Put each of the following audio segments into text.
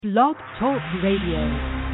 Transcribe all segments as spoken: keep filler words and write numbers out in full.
Blog Talk Radio.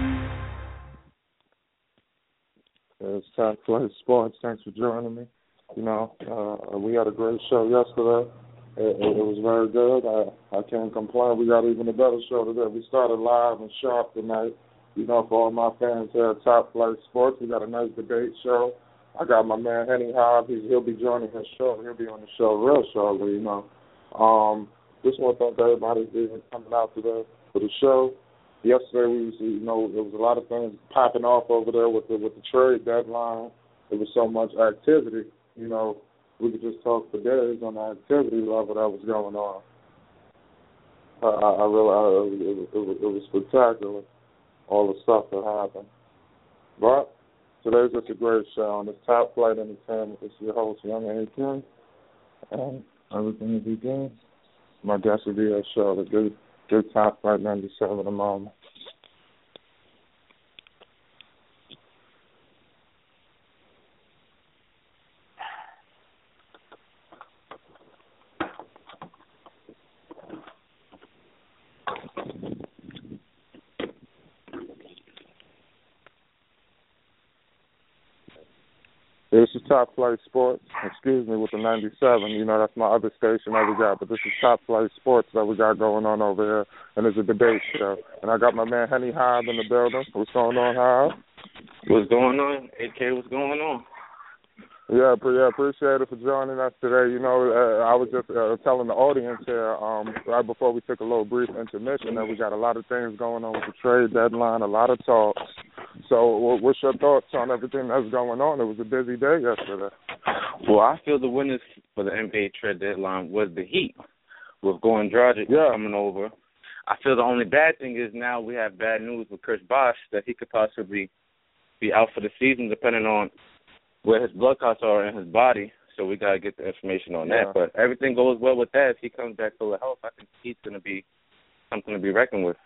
It's Top Flight Sports. Thanks for joining me. You know, uh, we had a great show yesterday. It, it, it was very good. I, I can't complain. We got even a better show today. We started live and sharp tonight. You know, for all my fans here at Top Flight Sports, we got a nice debate show. I got my man Henny Hobb. He's, he'll be joining the show. He'll be on the show real shortly, you know. Um, just want to thank everybody for coming out today for the show. Yesterday, we was, you know, there was a lot of things popping off over there with the with the trade deadline. There was so much activity, you know. We could just talk for days on the activity level that was going on. I, I, I really, I, it, it, was, it was spectacular, all the stuff that happened. But today's just a great show, and it's Top Flight Entertainment. It's your host, Young A. King, and everything will be good. My guest will be a show, the good, good Top Flight ninety-seven at the moment. This is Top Flight Sports, excuse me, with the ninety-seven. You know, that's my other station that we got. But this is Top Flight Sports that we got going on over here. And it's a debate show. And I got my man Henny Hobb in the building. What's going on, Hobb? What's going on? A K, what's going on? Yeah, yeah, appreciate it for joining us today. You know, uh, I was just uh, telling the audience here um, right before we took a little brief intermission that we got a lot of things going on with the trade deadline, a lot of talks. So what's your thoughts on everything that's going on? It was a busy day yesterday. Well, I feel the winners for the N B A trade deadline was the Heat with Goran Dragic yeah. coming over. I feel the only bad thing is now we have bad news with Chris Bosh that he could possibly be out for the season depending on where his blood clots are in his body. So we got to get the information on yeah. that. But everything goes well with that. If he comes back full of health, I think he's going to be something to be reckoned with.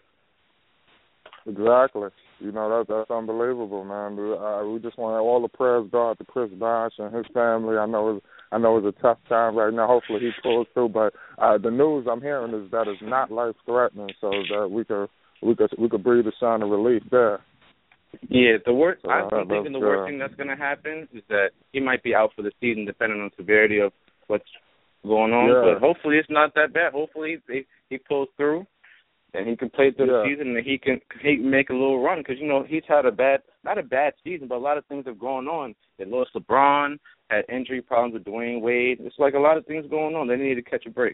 Exactly. You know, that, that's unbelievable, man. Uh, we just want all the prayers go out to Chris Bosh and his family. I know it's, I know it's a tough time right now. Hopefully he pulls through. But uh, the news I'm hearing is that it's not life-threatening, so that we could we could we could breathe a sign of relief there. Yeah, the worst. So, I'm uh, thinking the uh, worst thing that's going to happen is that he might be out for the season, depending on the severity of what's going on. Yeah. But hopefully it's not that bad. Hopefully he, he pulls through, and he can play through yeah. the season, and he can he can make a little run because you know he's had a bad, not a bad season, but a lot of things have gone on. They lost LeBron, had injury problems with Dwayne Wade. It's like a lot of things going on. They need to catch a break.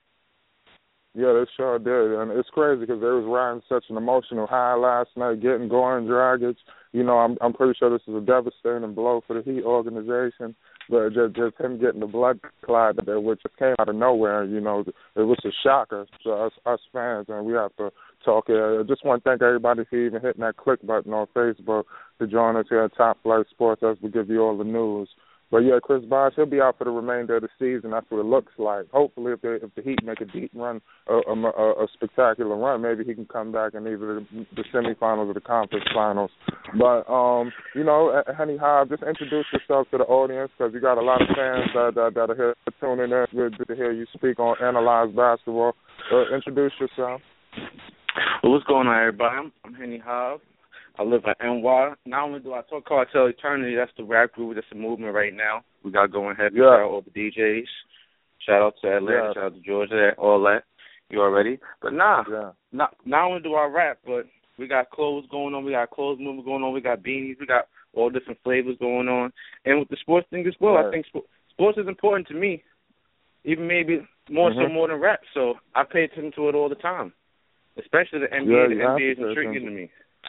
Yeah, they sure did, and it's crazy because they was riding such an emotional high last night, getting Goran Dragic. You know, I'm I'm pretty sure this is a devastating blow for the Heat organization, but just, just him getting the blood clot that which just came out of nowhere. You know, it was a shocker to us us fans, and we have to talk. I just want to thank everybody for even hitting that click button on Facebook to join us here at Top Flight Sports as we give you all the news. But, yeah, Chris Bosh, he'll be out for the remainder of the season. That's what it looks like. Hopefully, if, they, if the Heat make a deep run, a, a, a spectacular run, maybe he can come back in either the, the semifinals or the conference finals. But, um, you know, Henny Hobb, just introduce yourself to the audience because you got a lot of fans that, that, that are here tuning in. It's good to hear you speak on Analyze Basketball. Uh, introduce yourself. Well, what's going on, everybody? I'm, I'm Henny Hobb. I live in N Y. Not only do I talk Cartel Eternity, that's the rap group, that's the movement right now. We got going heavy. Yeah. Shout out all the D Js. Shout out to Atlanta. Yeah. Shout out to Georgia. All that. You already. But nah, yeah. not, not only do I rap, but we got clothes going on. We got clothes movement going on. We got beanies. We got all different flavors going on. And with the sports thing as well, Right. I think sp- sports is important to me, even maybe more mm-hmm. so more than rap. So I pay attention to it all the time, especially the N B A. Yeah, the you N B A is have to intriguing to me.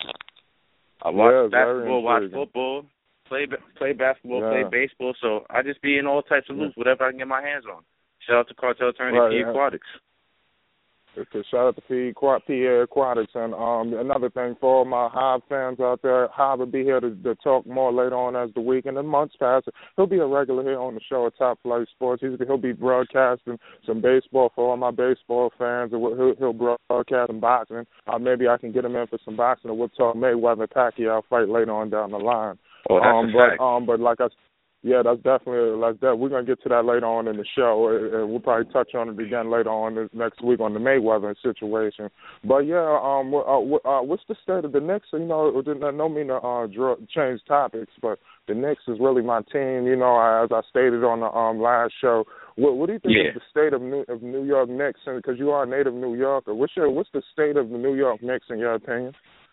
I watch yeah, basketball, watch football, play play basketball, yeah. play baseball. So I just be in all types of loops, yeah. whatever I can get my hands on. Shout out to Cartel Eternity, right, P yeah. Aquatics. Okay, shout out to P A Aquatics. And um, another thing for all my Hobb fans out there, Hobb will be here to, to talk more later on as the week and the months pass. He'll be a regular here on the show at Top Flight Sports. He's, he'll be broadcasting some baseball for all my baseball fans. He'll, he'll broadcast some boxing. Uh, maybe I can get him in for some boxing, and we'll talk Mayweather Pacquiao fight later on down the line. Oh, that's um, a but fact. um, but like I Yeah, that's definitely like that. We're gonna get to that later on in the show, and we'll probably touch on it again later on this next week on the Mayweather situation. But yeah, um, uh, uh, what's the state of the Knicks? You know, I don't mean to uh, draw, change topics, but the Knicks is really my team. You know, as I stated on the um last show. What, what do you think yeah. of the state of New of New York Knicks? And because you are a native New Yorker, what's your what's the state of the New York Knicks in your opinion?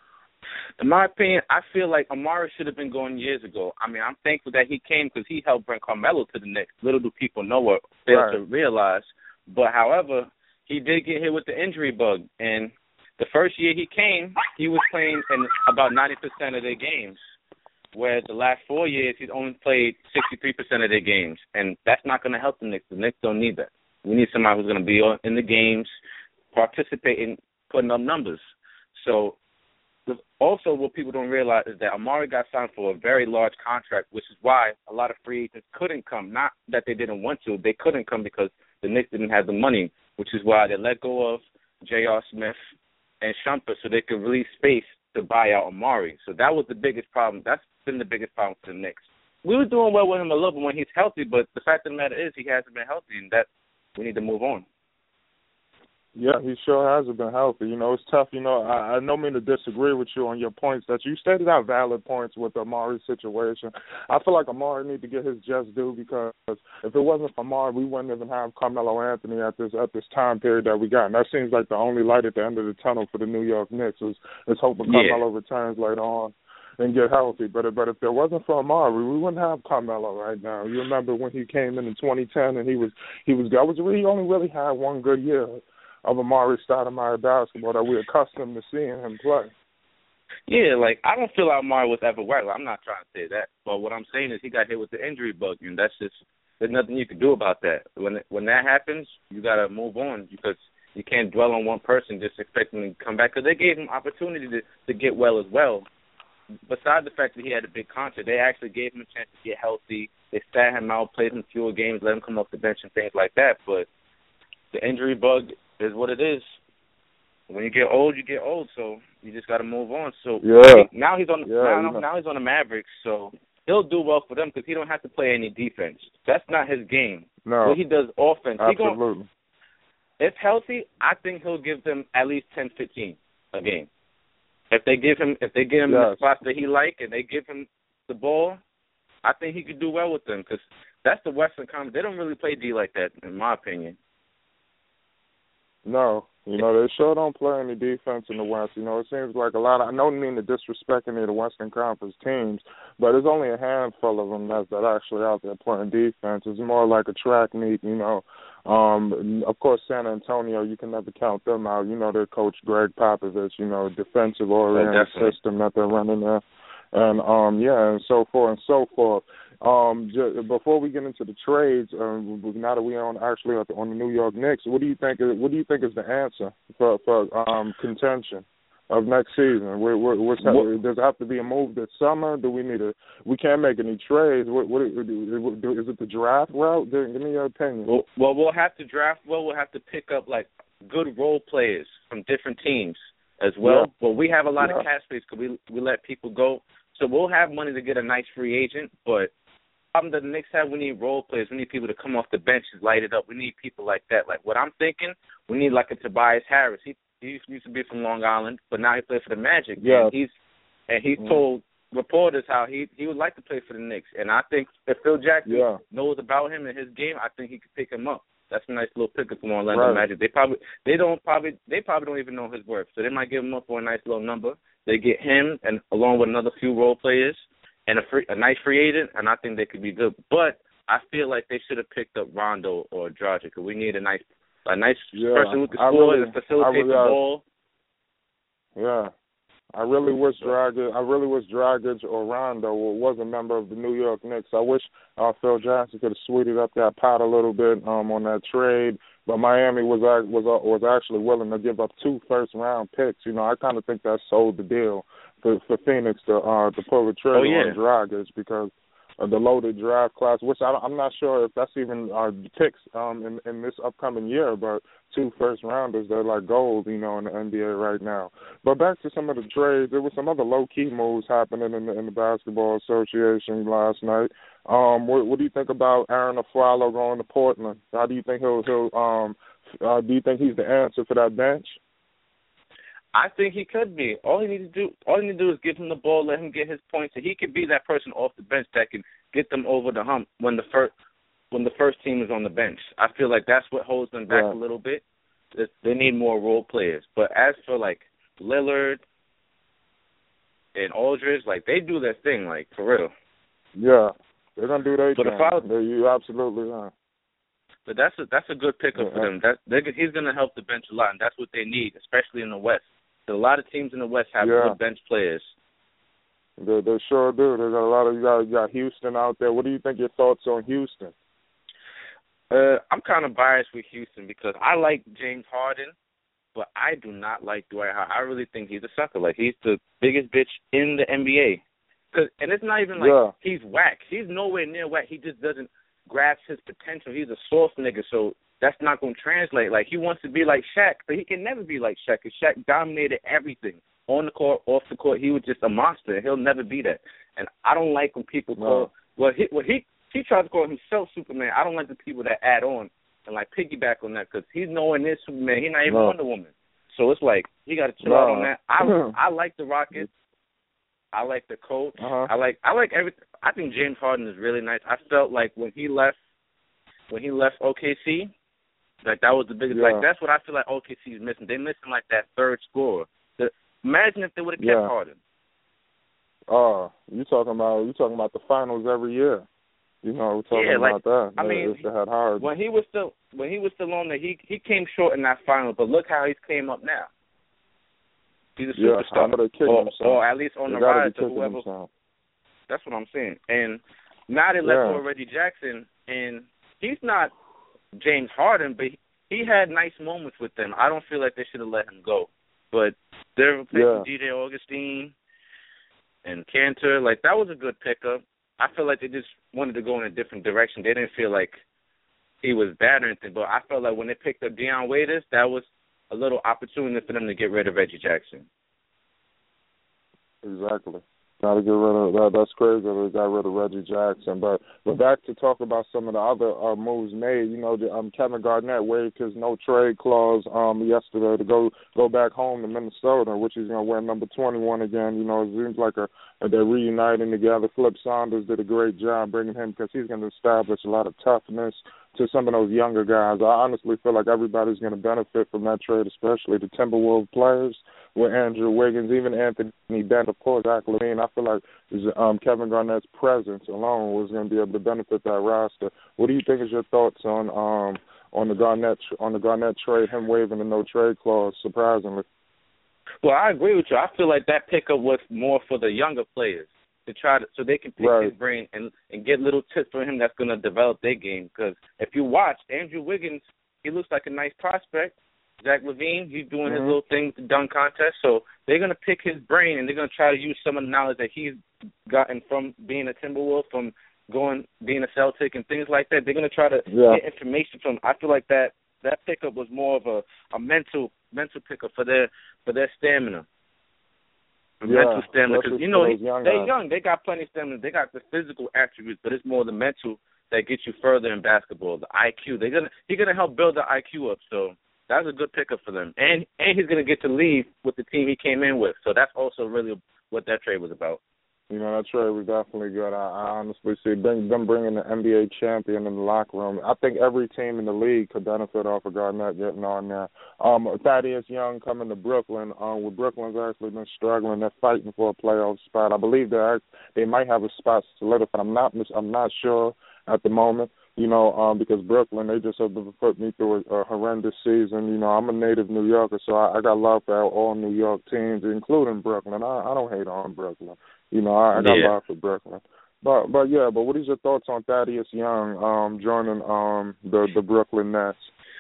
In my opinion, I feel like Amari should have been going years ago. I mean, I'm thankful that he came because he helped bring Carmelo to the Knicks. Little do people know or fail right. to realize. But, however, he did get hit with the injury bug. And the first year he came, he was playing in about ninety percent of their games, whereas the last four years he's only played sixty-three percent of their games. And that's not going to help the Knicks. The Knicks don't need that. We need somebody who's going to be in the games, participating, putting up numbers. So, also, what people don't realize is that Amari got signed for a very large contract, which is why a lot of free agents couldn't come. Not that they didn't want to. They couldn't come because the Knicks didn't have the money, which is why they let go of J R. Smith and Shumpert so they could release space to buy out Amari. So that was the biggest problem. That's been the biggest problem for the Knicks. We were doing well with him a little bit when he's healthy, but the fact of the matter is he hasn't been healthy, and that we need to move on. Yeah, he sure hasn't been healthy. You know, it's tough. You know, I, I don't mean to disagree with you on your points that you stated out valid points with the Amari situation. I feel like Amari need to get his just due because if it wasn't for Amari, we wouldn't even have Carmelo Anthony at this at this time period that we got. And that seems like the only light at the end of the tunnel for the New York Knicks is, is hoping Carmelo yeah. returns later on and get healthy. But but if there wasn't for Amari, we wouldn't have Carmelo right now. You remember when he came in in twenty ten and he was he was I was he only really had one good year of Amari Stoudemire basketball that we're accustomed to seeing him play. Yeah, like, I don't feel like Amari was ever whack. I'm not trying to say that. But what I'm saying is he got hit with the injury bug, and that's just, there's nothing you can do about that. When when that happens, you got to move on because you can't dwell on one person just expecting him to come back because they gave him opportunity to, to get well as well. Besides the fact that he had a big contract, they actually gave him a chance to get healthy. They sat him out, played him fewer games, let him come off the bench and things like that. But the injury bug is what it is. When you get old, you get old, so you just got to move on. So yeah. now he's on yeah, now, now he's on the Mavericks, so he'll do well for them because he don't have to play any defense. That's not his game. No, what he does offense. Absolutely. He gonna, if healthy, I think he'll give them at least ten, fifteen a game. If they give him, if they give him yes. the spots that he like and they give him the ball, I think he could do well with them because that's the Western Conference. They don't really play D like that, in my opinion. No, you know, they sure don't play any defense in the West. You know, it seems like a lot of, I don't mean to disrespect any of the Western Conference teams, but there's only a handful of them that, that actually out there playing defense. It's more like a track meet, you know. Um, of course, San Antonio, you can never count them out. You know, their coach, Greg Popovich, you know, defensive-oriented oh, system that they're running there. And, um, yeah, and so forth and so forth. Um, j- before we get into the trades, um, now that we're on actually on the New York Knicks, what do you think? Is, what do you think is the answer for for um, contention of next season? Where, where, what's what, does it have to be a move this summer? Do we need a? We can't make any trades. What, what is it? The draft route? Give me your opinion. Well, well, we'll have to draft. Well, we'll have to pick up like good role players from different teams as well. Yeah. Well, we have a lot yeah. of cap space because we we let people go, so we'll have money to get a nice free agent, but. Problem that the Knicks have, we need role players. We need people to come off the bench and light it up. We need people like that. Like what I'm thinking, we need like a Tobias Harris. He, he used to be from Long Island, but now he plays for the Magic. Yeah. And he's and he's mm-hmm. told reporters how he he would like to play for the Knicks. And I think if Phil Jackson yeah. knows about him and his game, I think he could pick him up. That's a nice little pickup from Orlando right. Magic. They probably they don't probably they probably don't even know his worth, so they might give him up for a nice little number. They get him and along with another few role players. And a free, a nice free agent, and I think they could be good. But I feel like they should have picked up Rondo or Dragic. Because we need a nice, a nice yeah, person who can score really, and facilitate really, the ball. Yeah, I really wish Dragic, I really wish Dragic or Rondo was a member of the New York Knicks. I wish uh, Phil Jackson could have sweetened up that pot a little bit um, on that trade. But Miami was was was actually willing to give up two first round picks. You know, I kind of think that sold the deal for, for Phoenix to uh, to pull the trigger oh, yeah. on Dragic because of the loaded draft class, which I, I'm not sure if that's even uh, picks um, in, in this upcoming year. But two first rounders, they're like gold, you know, in the N B A right now. But back to some of the trades, there were some other low key moves happening in the, in the Basketball Association last night. Um, what, what do you think about Aaron Aflalo going to Portland? How do you think he'll he'll um uh, do you think he's the answer for that bench? I think he could be. All he needs to do, all he needs to do is give him the ball, let him get his points, and he could be that person off the bench that can get them over the hump when the first when the first team is on the bench. I feel like that's what holds them back yeah. a little bit. They need more role players. But as for like Lillard and Aldridge, like they do their thing, like for real. Yeah, they're gonna do their but thing. If I, you absolutely are. But that's a that's a good pickup yeah. for them. That he's gonna help the bench a lot, and that's what they need, especially in the West. So a lot of teams in the West have yeah. good bench players. They, they sure do. They got a lot of you got, you got Houston out there. What do you think your thoughts on Houston? Uh, I'm kind of biased with Houston because I like James Harden, but I do not like Dwight Howard. I really think he's a sucker. Like, he's the biggest bitch in the N B A. Cause, and it's not even like yeah. he's whack. He's nowhere near whack. He just doesn't grasp his potential. He's a soft nigga, so that's not going to translate. Like, he wants to be like Shaq, but he can never be like Shaq because Shaq dominated everything. On the court, off the court, he was just a monster. He'll never be that. And I don't like when people no. call – well, he, well, he he tries to call himself Superman. I don't like the people that add on and, like, piggyback on that because he's nowhere near Superman. He's not even no. Wonder Woman. So it's like he got to chill no. out on that. I I like the Rockets. I like the coach. Uh-huh. I like I like everything. I think James Harden is really nice. I felt like when he left when he left O K C, like that was the biggest. Yeah. Like that's what I feel like O K C is missing. They're missing like that third scorer. The, imagine if they would have kept yeah. Harden. Oh, you talking about you talking about the finals every year? You know, we're talking yeah, like, about that. I mean, if they had Harden. when he was still when he was still on there, he he came short in that final. But look how he's came up now. He's a yeah, superstar, I know they're kicking or, himself. or at least on they the rise to to whoever. Himself. That's what I'm saying. And now they let yeah. go of Reggie Jackson, and he's not James Harden, but he, he had nice moments with them. I don't feel like they should have let him go. But they're replacing yeah. D J Augustine and Cantor. Like, that was a good pickup. I feel like they just wanted to go in a different direction. They didn't feel like he was bad or anything, but I felt like when they picked up Deion Waiters, that was a little opportunity for them to get rid of Reggie Jackson. Exactly. Got to get rid of that. That's crazy that they got rid of Reggie Jackson. But but back to talk about some of the other uh, moves made. You know, the, um, Kevin Garnett waived his no trade clause um yesterday to go go back home to Minnesota, which he's gonna wear number twenty-one again. You know, it seems like a, a they're reuniting together. Flip Saunders did a great job bringing him because he's gonna establish a lot of toughness to some of those younger guys. I honestly feel like everybody's going to benefit from that trade, especially the Timberwolves players with Andrew Wiggins, even Anthony Bennett, of course, Zach LaVine. I feel like um, Kevin Garnett's presence alone was going to be able to benefit that roster. What do you think is your thoughts on um, on the Garnett on the Garnett trade, him waiving the no trade clause, surprisingly? Well, I agree with you. I feel like that pickup was more for the younger players, to try to, so they can pick right. his brain and, and get little tips from him that's going to develop their game. Because if you watch, Andrew Wiggins, he looks like a nice prospect. Zach LaVine, he's doing mm-hmm. his little thing with the dunk contest. So they're going to pick his brain, and they're going to try to use some of the knowledge that he's gotten from being a Timberwolf, from going being a Celtic and things like that. They're going to try to yeah. get information from. I feel like that that pickup was more of a, a mental mental pickup for their for their stamina. Yeah, mental stamina, because you know young they're guys. young. They got plenty of stamina. They got the physical attributes, but it's more the mental that gets you further in basketball. The I Q. They're gonna he's gonna help build the I Q up. So that's a good pickup for them, and and he's gonna get to leave with the team he came in with. So that's also really what that trade was about. You know, that trade was definitely good. I, I honestly see bring, them bringing the N B A champion in the locker room. I think every team in the league could benefit off of Garnett getting on there. Um, Thaddeus Young coming to Brooklyn. Um, with Brooklyn's actually been struggling. They're fighting for a playoff spot. I believe they they might have a spot solidified. I'm not I'm not sure at the moment. You know, um, because Brooklyn, they just have put me through a, a horrendous season. You know, I'm a native New Yorker, so I, I got love for all New York teams, including Brooklyn. I, I don't hate on Brooklyn. You know, I, I got yeah. love for Brooklyn. But but yeah, but what is your thoughts on Thaddeus Young um, joining um, the the Brooklyn Nets?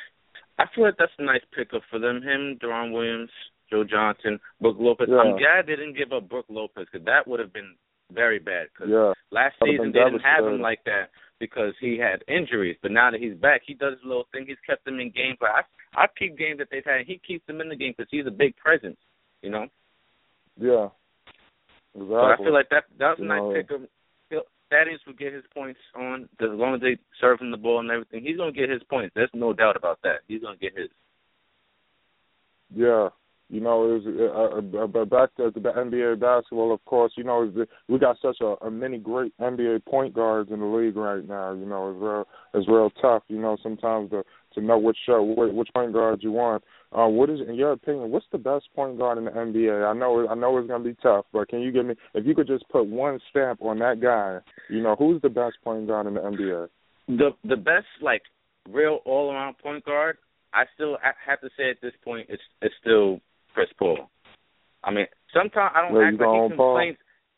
I feel like that's a nice pickup for them. Him, Deron Williams, Joe Johnson, Brook Lopez. Yeah. I'm glad they didn't give up Brook Lopez because that would have been very bad. Because yeah. last season they didn't have him like that because he had injuries. But now that he's back, he does his little thing. He's kept them in games. Like I, I keep games that they've had. He keeps them in the game because he's a big presence. You know. Yeah. Exactly. So I feel like that that was a you nice know, pickup. Thaddeus will get his points on, as long as they serve him the ball and everything. He's going to get his points. There's no doubt about that. He's going to get his. Yeah. You know, it was, uh, uh, but back to the N B A basketball, of course, you know, we got such a, a many great N B A point guards in the league right now. You know, it's real, it's real tough, you know, sometimes to, to know which show, which point guard you want. Uh, what is, in your opinion, what's the best point guard in the N B A? I know, I know it's going to be tough, but can you give me, if you could just put one stamp on that guy, you know, who's the best point guard in the N B A? The the best, like, real all-around point guard, I still have to say at this point, it's it's still Chris Paul. I mean, sometimes I don't Where act like he complains.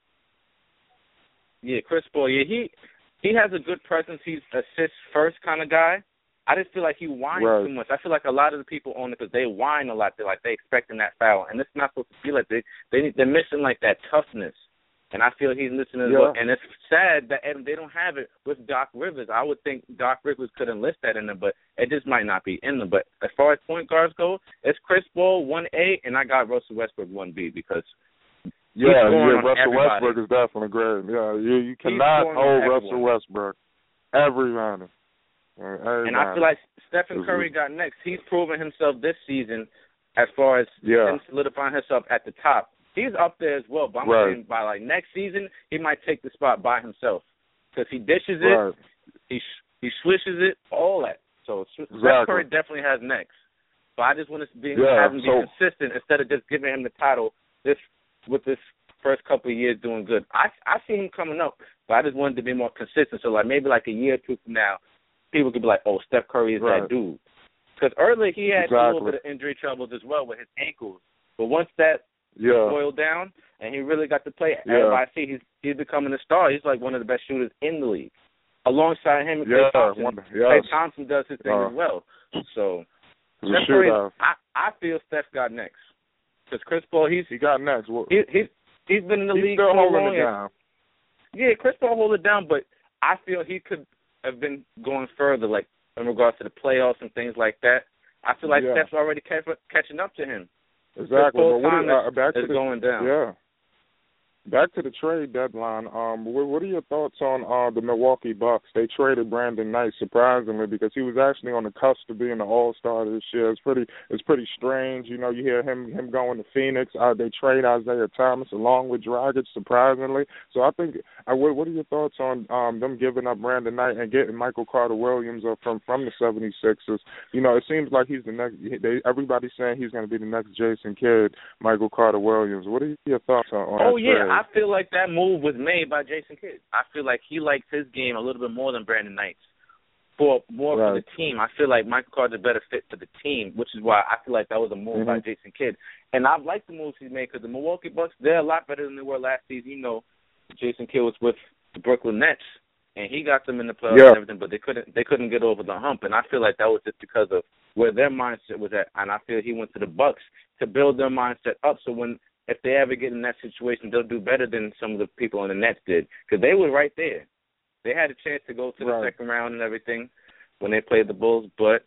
Yeah, Chris Paul. Yeah, he he has a good presence. He's assist first kind of guy. I just feel like he whines right. too much. I feel like a lot of the people on it because they whine a lot. They're like they expecting that foul, and it's not supposed to feel like they they they're missing like that toughness. And I feel he's missing as yeah. well. And it's sad that they don't have it with Doc Rivers. I would think Doc Rivers could enlist that in them, but it just might not be in them. But as far as point guards go, it's Chris Paul one A, and I got Russell Westbrook one B because yeah, he's yeah, on Russell everybody. Westbrook is definitely great. Yeah, you you cannot hold Russell Westbrook. Everybody. Everybody. And I feel like Stephen Curry got next. He's proven himself this season as far as yeah. him solidifying himself at the top. He's up there as well, but I'm right. saying by like next season, he might take the spot by himself because he dishes it, right. he he swishes it, all that. So exactly. Steph Curry definitely has next. But I just want to be yeah, have him be so, consistent instead of just giving him the title this with this first couple of years doing good. I I see him coming up, but I just wanted to be more consistent. So like maybe like a year or two from now, people could be like, oh, Steph Curry is right. that dude. Because earlier he had exactly. a little bit of injury troubles as well with his ankles. But once that yeah. boiled down and he really got to play, yeah. everybody see he's he's becoming a star. He's like one of the best shooters in the league. Alongside him and yeah. Klay Thompson. One, yes. Klay Thompson does his thing uh, as well. So Steph Curry, I, I feel Steph got next. Because Chris Paul, he's he got next. Well, he, he's he's been in the he's league still so holding long. it down. Yeah, Chris Paul hold it down, but I feel he could have been going further, like in regards to the playoffs and things like that. I feel like yeah. Steph's already catch, catching up to him. Exactly. But what time are, uh, is, back to is the, going down. Yeah. Back to the trade deadline. Um, what, what are your thoughts on uh, the Milwaukee Bucks? They traded Brandon Knight surprisingly because he was actually on the cusp of being an All-Star this year. It's pretty, it's pretty strange. You know, you hear him him going to Phoenix. Uh, they trade Isaiah Thomas along with Dragic surprisingly. So I think, uh, what, what are your thoughts on um, them giving up Brandon Knight and getting Michael Carter-Williams uh, from from the seventy-sixers? You know, it seems like he's the next. They, everybody's saying he's going to be the next Jason Kidd, Michael Carter-Williams. What are your thoughts on, on oh, that yeah. trade? I feel like that move was made by Jason Kidd. I feel like he likes his game a little bit more than Brandon Knight's. For more right. for the team, I feel like Michael Carter's a better fit for the team, which is why I feel like that was a move mm-hmm. by Jason Kidd. And I've liked the moves he's made because the Milwaukee Bucks, they're a lot better than they were last season. You know, Jason Kidd was with the Brooklyn Nets, and he got them in the playoffs yeah. and everything, but they couldn't they couldn't get over the hump. And I feel like that was just because of where their mindset was at. And I feel he went to the Bucks to build their mindset up so when if they ever get in that situation, they'll do better than some of the people on the Nets did because they were right there. They had a chance to go to the right. second round and everything when they played the Bulls, but,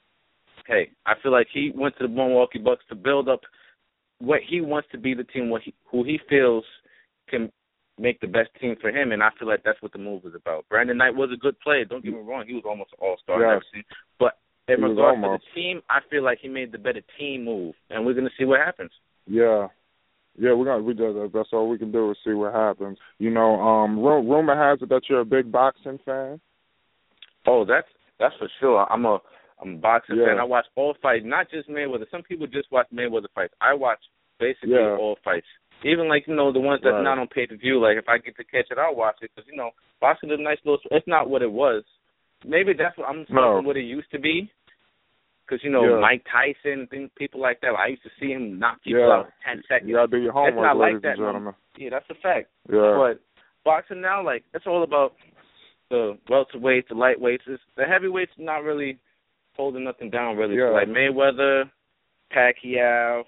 hey, I feel like he went to the Milwaukee Bucks to build up what he wants to be the team, what he, who he feels can make the best team for him, and I feel like that's what the move is about. Brandon Knight was a good player. Don't get me wrong. He was almost an all-star yes. and everything. But in he regards to the team, I feel like he made the better team move, and we're going to see what happens. Yeah. Yeah, we're gonna we do that's all we can do is see what happens. You know, um, rumor has it that you're a big boxing fan. Oh, that's that's for sure. I'm a I'm a boxing yeah. fan. I watch all fights, not just Mayweather. Some people just watch Mayweather fights. I watch basically yeah. all fights, even like you know the ones that's right. not on pay per view. Like if I get to catch it, I'll watch it because you know boxing is a nice little. It's not what it was. Maybe that's what I'm no. what it used to be. Because, you know, yeah. Mike Tyson, things, people like that. I used to see him knock people yeah. out in ten seconds. You got to do your homework, it's not ladies like that, and gentlemen. No. Yeah, that's a fact. Yeah. But boxing now, like, it's all about the welterweights, the lightweights. It's, the heavyweights not really holding nothing down, really. Yeah. So, like Mayweather, Pacquiao,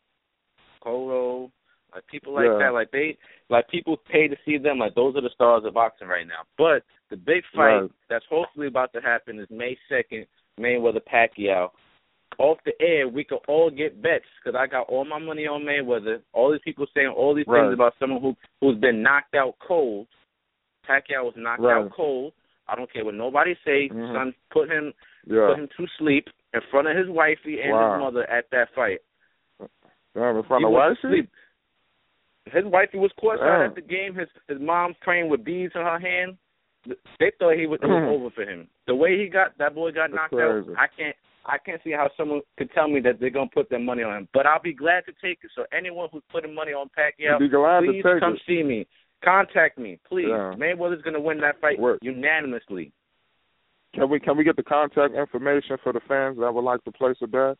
Cotto, like people like yeah. that. Like, they, like people pay to see them. Like, those are the stars of boxing right now. But the big fight right. that's hopefully about to happen is May second, Mayweather-Pacquiao. Off the air, we could all get bets because I got all my money on Mayweather. All these people saying all these right. things about someone who, who's been knocked out cold. Pacquiao was knocked right. out cold. I don't care what nobody say. Mm-hmm. Son put him yeah. put him to sleep in front of his wifey and wow. his mother at that fight. Damn, in front he of wifey? His wifey was courtside Damn. at the game. His his mom praying with beads in her hand. They thought he was, it was over for him. The way he got that boy got That's knocked crazy. out, I can't I can't see how someone could tell me that they're gonna put their money on him. But I'll be glad to take it. So anyone who's putting money on Pacquiao, be glad please to take come it. see me. Contact me, please. Yeah. Mayweather's gonna win that fight Word. unanimously. Can we can we get the contact information for the fans that would like to place a bet?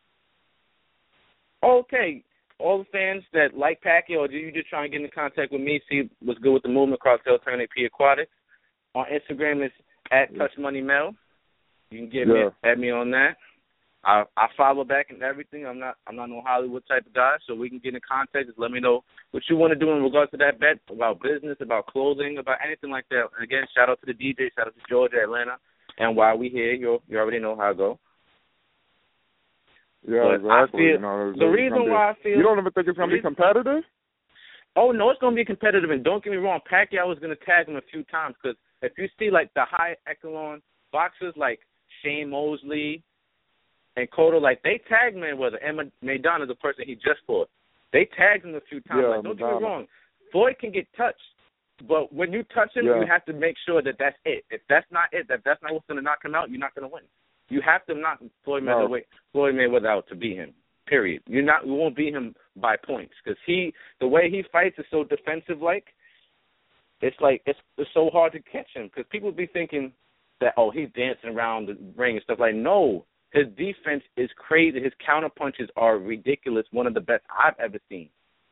Okay. All the fans that like Pacquiao, or you just trying to get in contact with me, see what's good with the movement across the Alternative P Aquatics. On Instagram is at yeah. Touch Money Mel. You can get yeah. me at me on that. I I follow back and everything. I'm not I'm not no Hollywood type of guy, so we can get in contact. Just let me know what you want to do in regards to that bet, about business, about clothing, about anything like that. And again, shout out to the D J, shout out to Georgia, Atlanta, and while we here, you you already know how I go. Yeah, but exactly. I feel, you know, the reason be, why I feel you don't even think it's gonna be competitive. Oh no, it's gonna be competitive, and don't get me wrong, Pacquiao is gonna tag him a few times because if you see like the high echelon boxers like Shane Mosley and Cotto, like they tag Mayweather, and Maidana, the person he just fought, they tagged him a few times. Yeah, like, don't Maidana. get me wrong, Floyd can get touched, but when you touch him, yeah. you have to make sure that that's it. If that's not it, that that's not what's gonna knock him out, you're not gonna win. You have to knock Floyd Mayweather, no. Floyd Mayweather out to beat him. Period. You're not. You won't beat him by points because he, the way he fights is so defensive. Like it's like it's, it's so hard to catch him because people be thinking that oh he's dancing around the ring and stuff like no. His defense is crazy. His counter punches are ridiculous. One of the best I've ever seen.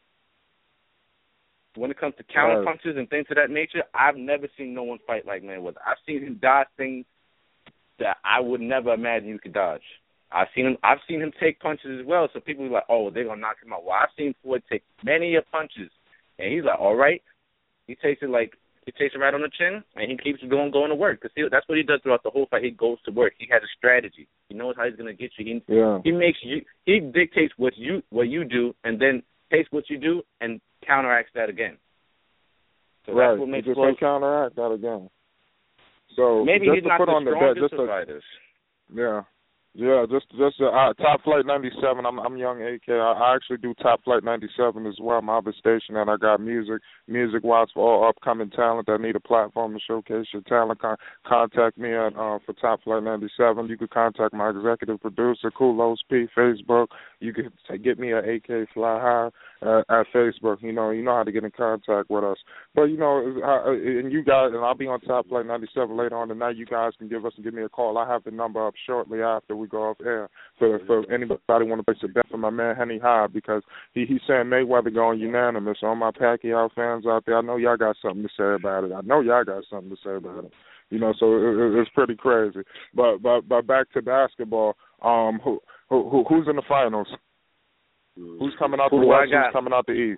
When it comes to counter right. punches and things of that nature, I've never seen no one fight like Mayweather. I've seen him dodge things that I would never imagine you could dodge. I've seen him. I've seen him take punches as well. So people are like, "Oh, they're gonna knock him out." Well, I've seen Floyd take many of punches, and he's like, "All right." He takes it like he takes it right on the chin, and he keeps going, going to work. Cause he, that's what he does throughout the whole fight. He goes to work. He has a strategy. He knows how he's gonna get you. He, yeah. he makes you. He dictates what you what you do, and then takes what you do and counteracts that again. So right. that's what makes just Floyd counteract that again. So maybe just he's to not put the on the strongest bet, just of to, fighters. Yeah. Yeah, just just uh, uh, Top Flight ninety-seven. I'm I'm young A K. I, I actually do Top Flight ninety-seven as well. My other station, and I got music music wise for all upcoming talent that need a platform to showcase your talent. Con- contact me at uh, for Top Flight ninety-seven. You could contact my executive producer, Kulos P, Facebook. You could get me at A K Fly High uh, at Facebook. You know, you know how to get in contact with us. But you know, I, and you guys, and I'll be on Top Flight ninety-seven later on tonight. You guys can give us and give me a call. I have the number up shortly after we go off air for for anybody want to place a bet for my man Henny Hyde because he he's saying Mayweather going unanimous. All my Pacquiao fans out there, I know y'all got something to say about it. I know y'all got something to say about it. You know, so it, it's pretty crazy. But but but back to basketball. Um, who who who's in the finals? Who's coming out Who the do I West? got? Who's coming out the East?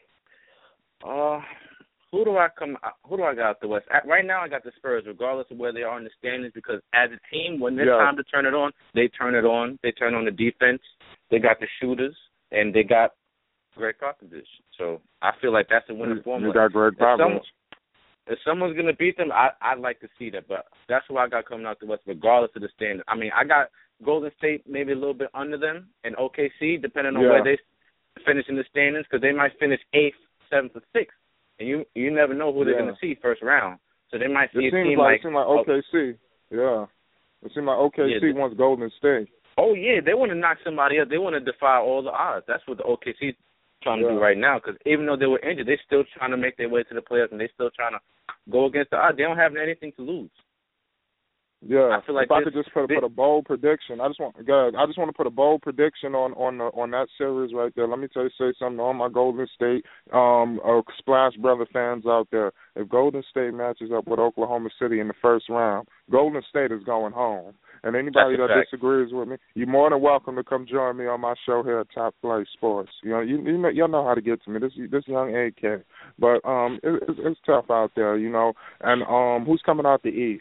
Uh, who do I come? Who do I got out the West? At, right now, I got the Spurs, regardless of where they are in the standings, because as a team, when it's yeah. time to turn it on, they turn it on. They turn on the defense. They got the shooters, and they got Greg Popovich. So I feel like that's a winning formula. You got Greg Popovich. If someone's going to beat them, I, I'd like to see that. But that's who I got coming out the West, regardless of the standing. I mean, I got Golden State maybe a little bit under them, and O K C, depending on yeah. where they finish in the standings, because they might finish eighth, seventh, or sixth. And you you never know who they're yeah. going to see first round. So they might see it a seems team like, like... It seems like O K C. Yeah. It seems like O K C yeah, wants Golden State. Oh, yeah. They want to knock somebody up. They want to defy all the odds. That's what the O K C is trying yeah. to do right now, because even though they were injured, they're still trying to make their way to the playoffs, and they're still trying to go against the odds. They don't have anything to lose. Yeah, I feel like if I this, could just put, this, put a bold prediction, I just want, guys, I just want to put a bold prediction on on the, on that series right there. Let me tell you, say something to all my Golden State um, uh, Splash Brother fans out there. If Golden State matches up with Oklahoma City in the first round, Golden State is going home. And anybody that fact. disagrees with me, you're more than welcome to come join me on my show here at Top Flight Sports. You know, you, you know, y'all know how to get to me. This this young A K, but um, it, it's, it's tough out there, you know. And um, who's coming out the East?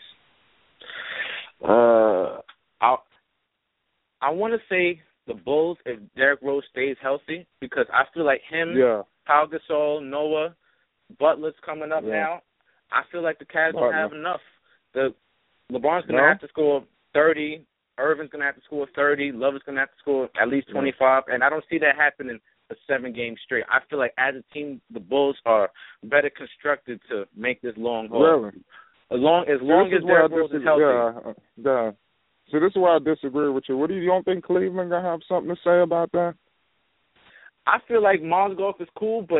Uh, I I want to say the Bulls if Derrick Rose stays healthy, because I feel like him, yeah. Pau Gasol, Noah, Butler's coming up yeah. now. I feel like the Cavs But, don't have no. enough. The LeBron's going to No? have to score thirty. Irvin's going to have to score thirty. Love is going to have to score at least twenty-five. And I don't see that happening a seven-game straight. I feel like as a team, the Bulls are better constructed to make this long haul. Really? As long as, See, long this as is where I Derrick Rose is disagree. healthy. Yeah, uh, yeah. So this is why I disagree with you. What do you, you don't think Cleveland gonna have something to say about that? I feel like Mozgov is cool, but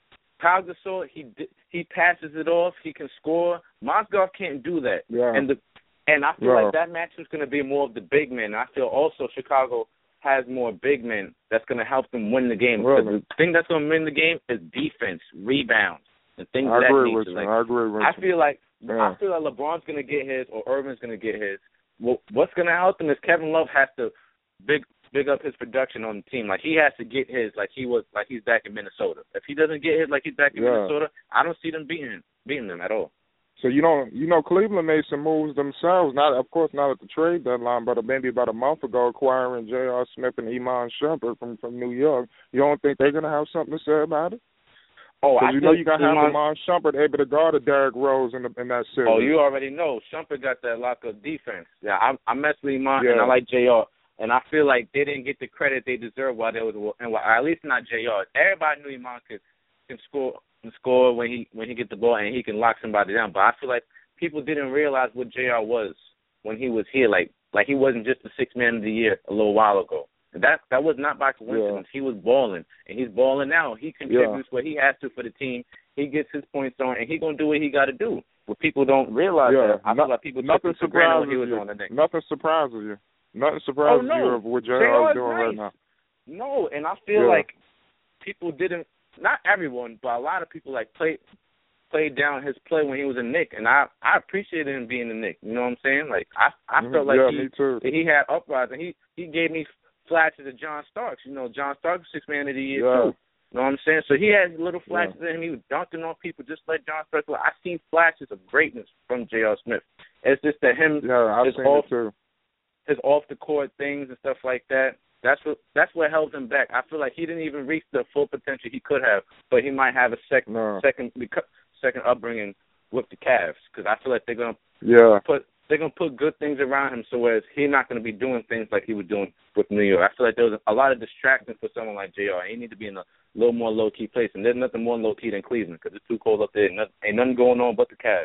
Pau Gasol, he he passes it off. He can score. Mozgov can't do that. Yeah. And the and I feel Yeah. like that matchup is going to be more of the big men. I feel also Chicago has more big men that's going to help them win the game. Really? Because the thing that's going to win the game is defense, rebounds, and things I of that agree nature. with you. Like, I agree with I you. feel like Yeah. I feel like LeBron's going to get his or Irvin's going to get his. Well, what's going to help them is Kevin Love has to big big up his production on the team. Like he has to get his like he was like he's back in Minnesota. If he doesn't get his like he's back in Yeah. Minnesota, I don't see them beating beating them at all. So you know, you know, Cleveland made some moves themselves. Not, of course, not at the trade deadline, but maybe about a month ago, acquiring J R. Smith and Iman Shumpert from from New York. You don't think they're gonna have something to say about it? Oh, I you know you gotta have Iman, Iman Shumpert able to guard a Derrick Rose in, the, in that series. Oh, you already know Shumpert got that lock of defense. Yeah, I, I mess with Iman Yeah. and I like J R. And I feel like they didn't get the credit they deserve while they was, and while, at least not J R. Everybody knew Iman could can score can score when he when he get the ball and he can lock somebody down. But I feel like people didn't realize what J R was when he was here. Like like he wasn't just the sixth man of the year a little while ago. And that that was not by coincidence. Yeah. He was balling, and he's balling now. He contributes Yeah. what he has to for the team. He gets his points on, and he's gonna do what he got to do. But people don't realize Yeah. that. I No, feel like people took nothing it for granted when he was surprises you. on the Knicks. Nothing surprises you. Nothing surprises Oh, no. you of what J J R R is is doing nice. right now. No, and I feel Yeah. like people didn't. Not everyone, but a lot of people like played played down his play when he was a Knick, and I I appreciated him being a Knick. You know what I'm saying? Like I I Mhm. felt like yeah, he me too. he had uprise, and he he gave me flashes of John Starks. You know, John Starks six man of the year Yeah. too. You know what I'm saying? So he had little Yeah. flashes in him. He was dunking on people just like John Starks. Well, I seen flashes of greatness from J R. Smith. It's just that him Yeah, I've his seen off, it too. his off the court things and stuff like that. That's what that's what held him back. I feel like he didn't even reach the full potential he could have, but he might have a second No. second second upbringing with the Cavs because I feel like they're gonna Yeah. put they're gonna put good things around him, so whereas he's not gonna be doing things like he was doing with New York. I feel like there was a lot of distractions for someone like J R. He need to be in a little more low key place, and there's nothing more low key than Cleveland because it's too cold up there. And nothing, ain't nothing going on but the Cavs.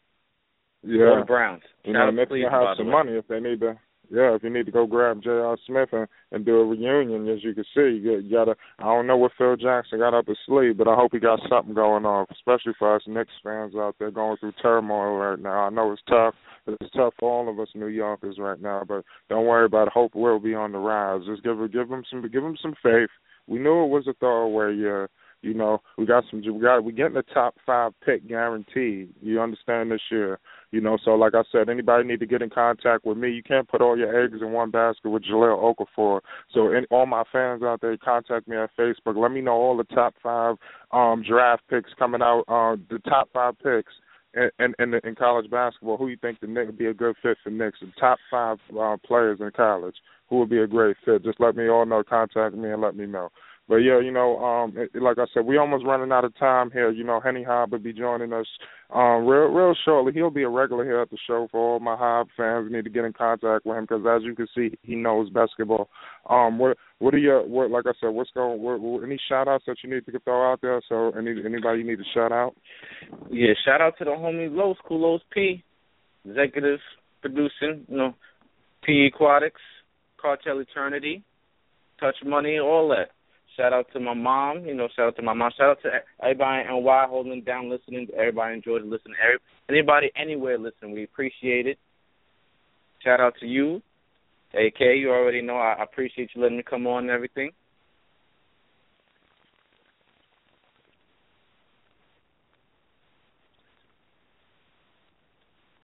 Or Yeah. the Browns. You Shout know, out and to if you Cleveland, by have the some way. money, if they need to, yeah, if you need to go grab J R. Smith and, and do a reunion, as you can see, you, you gotta. I don't know what Phil Jackson got up his sleeve, but I hope he got something going on, especially for us Knicks fans out there going through turmoil right now. I know it's tough. It's tough for all of us New Yorkers right now, but don't worry about it. Hope will be on the rise. Just give give them some give them some faith. We knew it was a throwaway year. You know, we got some. We got we getting the top five pick guaranteed. You understand this year. You know, so like I said, anybody need to get in contact with me. You can't put all your eggs in one basket with Jahlil Okafor. So any, all my fans out there, contact me at Facebook. Let me know all the top five um, draft picks coming out. Uh, the top five picks in in, in, the, in college basketball. Who you think the Knicks would be a good fit for Knicks? The top five uh, players in college. Who would be a great fit? Just let me all know. Contact me and let me know. But, yeah, you know, um, it, like I said, we almost running out of time here. You know, Henny Hobb will be joining us um, real real shortly. He'll be a regular here at the show for all my Hobb fans. We need to get in contact with him because, as you can see, he knows basketball. Um, what what are your, what, like I said, what's going, what, what, any shout-outs that you need to throw out there? So any anybody you need to shout out? Yeah, shout out to the homie Los, Kulos P, executive producing, you know, P Aquatics, Cartel Eternity, Touch Money, all that. Shout out to my mom, you know, shout out to my mom. Shout out to everybody in N Y holding down, listening. Everybody enjoyed listening. Every, anybody anywhere listening, we appreciate it. Shout out to you, A K. You already know I appreciate you letting me come on and everything.